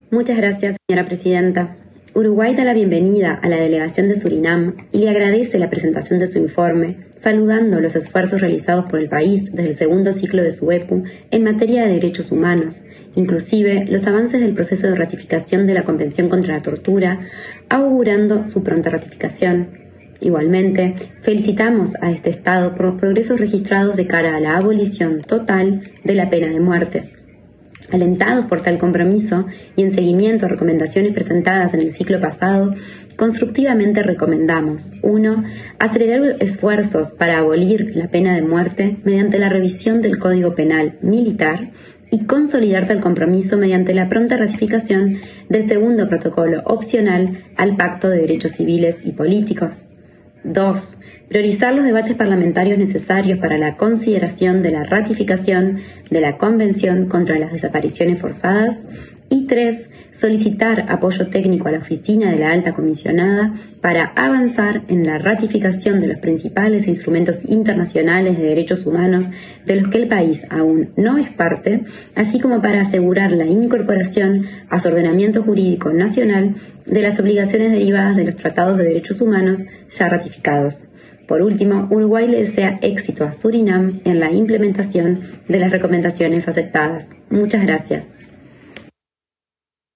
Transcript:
Muchas gracias, señora presidenta. Uruguay da la bienvenida a la delegación de Surinam y le agradece la presentación de su informe, saludando los esfuerzos realizados por el país desde el segundo ciclo de su EPU en materia de derechos humanos, inclusive los avances del proceso de ratificación de la Convención contra la Tortura, augurando su pronta ratificación. Igualmente, felicitamos a este Estado por los progresos registrados de cara a la abolición total de la pena de muerte. Alentados por tal compromiso y en seguimiento a recomendaciones presentadas en el ciclo pasado, constructivamente recomendamos 1. Acelerar esfuerzos para abolir la pena de muerte mediante la revisión del Código Penal Militar y consolidar tal compromiso mediante la pronta ratificación del segundo protocolo opcional al Pacto de Derechos Civiles y Políticos. 2. Priorizar los debates parlamentarios necesarios para la consideración de la ratificación de la Convención contra las Desapariciones Forzadas. Y 3. Solicitar apoyo técnico a la Oficina de la Alta Comisionada para avanzar en la ratificación de los principales instrumentos internacionales de derechos humanos de los que el país aún no es parte, así como para asegurar la incorporación a su ordenamiento jurídico nacional de las obligaciones derivadas de los tratados de derechos humanos ya ratificados. Por último, Uruguay le desea éxito a Surinam en la implementación de las recomendaciones aceptadas. Muchas gracias.